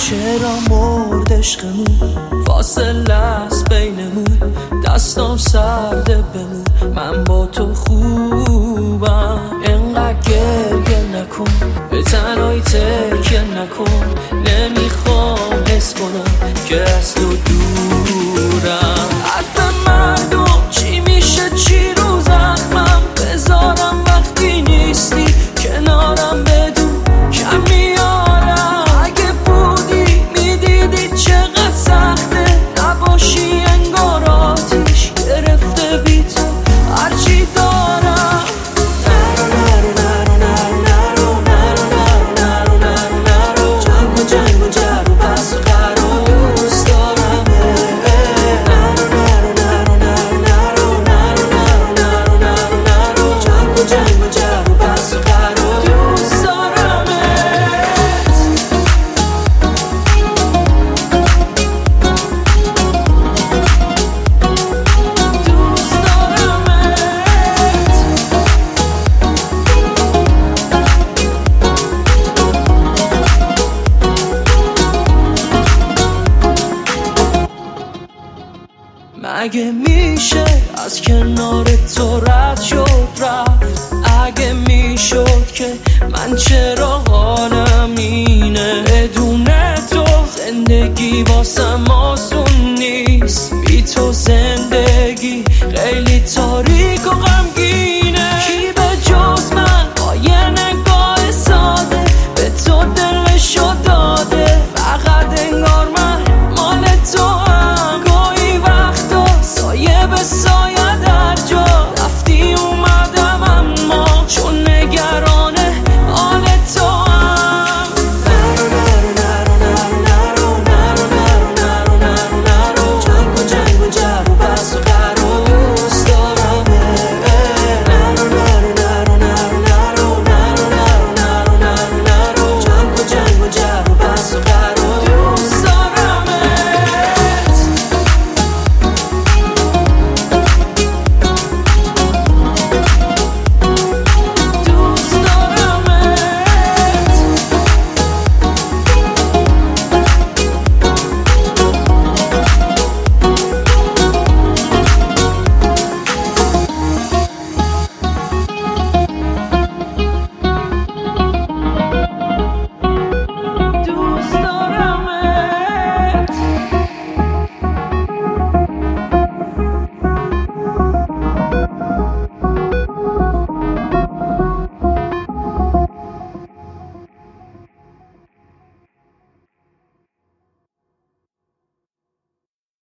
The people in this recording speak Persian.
چرا مرد عشقمون، فاصله است بینمون، دستام سرده بمون، من با تو خوبم. انقدر گریه نکن، به تنهایی تکیه نکن، نمیخوام حس کنم که از تو دورم. حرف مردم چی میشه، چی رو زخمم بذارم وقتی نیستی کنارم، بدون کم میارم. اگه بودی میدیدی چقدر سخته نباشی، انگار آتیش گرفته بی تو هرچی دارم. اگه میشه از کنار تو رد شد رفت، اگه میشد که من چرا حالم اینه، بدون تو زندگی واسم آسون نیست، بی تو